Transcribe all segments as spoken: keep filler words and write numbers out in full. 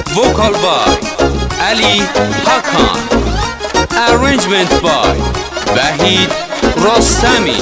Vocal by Ali Hakan. Arrangement by Vahid Rostami.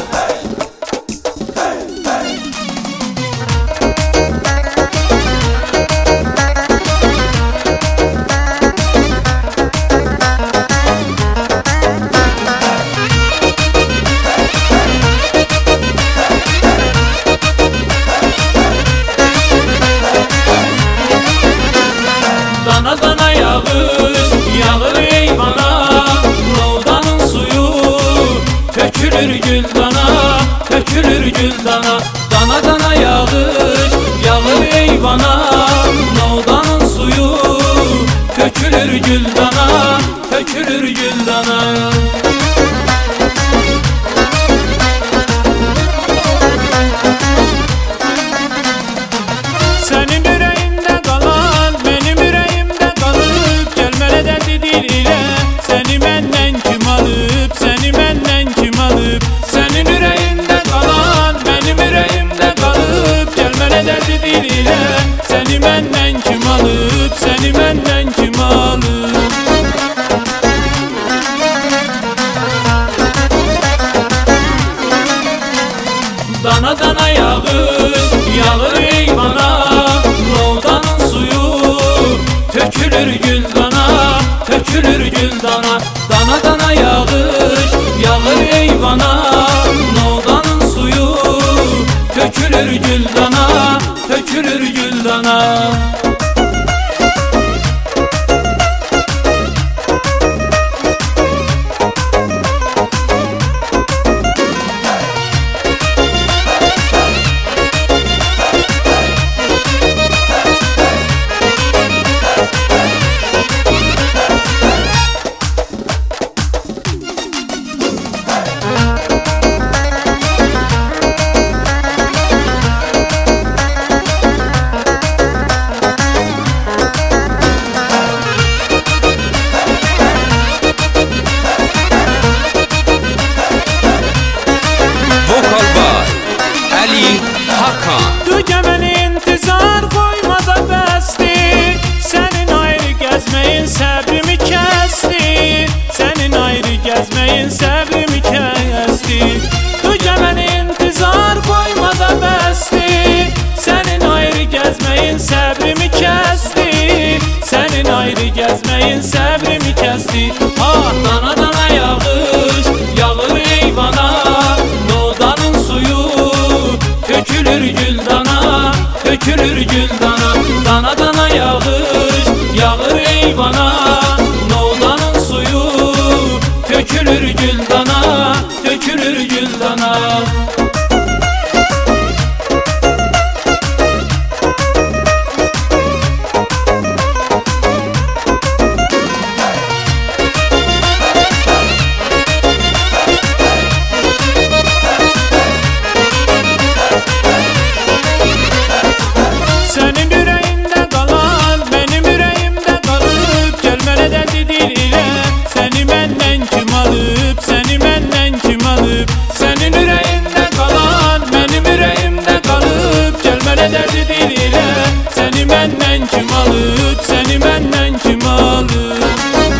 Dana dana yağış yağır eyvana, Lovdanın suyu tökülür güldana, tökülür güldana. Dana dana yağış yağır eyvana, Lovdanın suyu tökülür güldana, tökülür güldana. Senin yüreğinde kalan benim yüreğimde kalıp, gelmene derdi dil ile seni benden kim alıp, seni benden kim alıp. Senin yüreğinde kalan benim yüreğimde kalıp, gelmene derdi dil ile seni benden kim alıp, seni benden kim alıp. Dana dana yağış yağır eyvana, Lovdanın suyu tökülür güldana, tökülür güldana. Dana dana yağış yağır eyvana, Lovdanın suyu tökülür güldana, tökülür güldana. Vocal by Ali Hakan. Tükenmeni intizar koymada besti, senin ayrı gezmeyin sabrimi kesti, senin ayrı gezmeyin sabrimi kesti. Tükenmeni intizar koymada besti, senin ayrı gezmeyin sabrimi kesti, senin ayrı gezmeyin sabrimi kesti. Ah dana dana yağış yağır eyvana, Lovdanın suyu tökülür güldana, tökülür güldana. Dana dana yağış yağır eyvana, Lovdanın suyu tökülür güldana, tökülür güldana. Senin yüreğinde kalan benim yüreğimde kalıp, gelmene derdi dil ile seni benden kim alıp, seni benden kim alıp. Senin yüreğinde kalan benim yüreğimde kalıp, gelmene derdi dil ile seni benden kim alıp, seni benden kim alıp.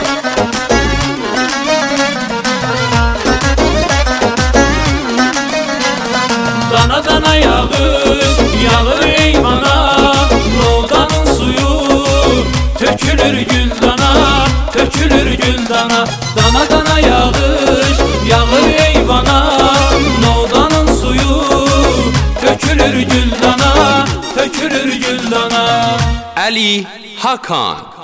Dana dana yağış yağır eyvana, Lovdanın suyu tökülür güldana, tökülür güldana. Dana dana yağış yağır eyvana, Lovdanın suyu tökülür güldana, tökülür güldana. Ali Hakan.